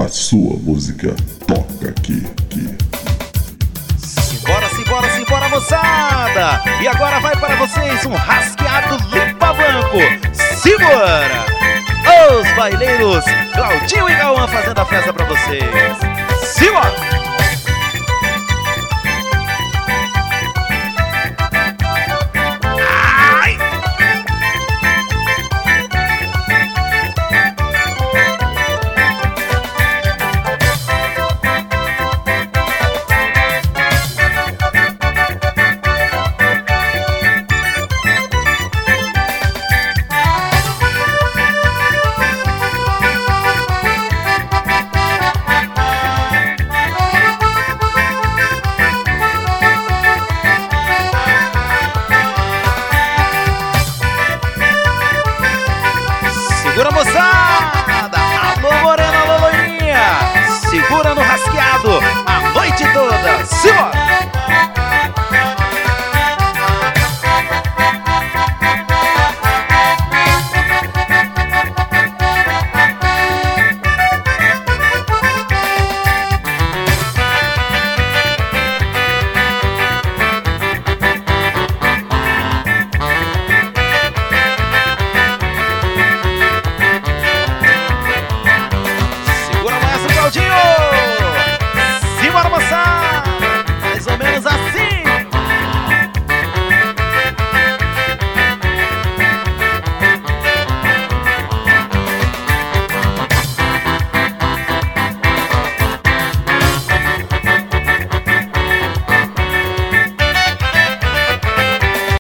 sua música toca aqui. Simbora, moçada! E agora vai para vocês um rasqueado limpa-banco. Simbora! Os baileiros Claudinho e Cauã fazendo a festa para vocês. Simbora! Segura, moçada! Alô, morena, alô, loirinha! Segura no rasqueado a noite toda! Simbora!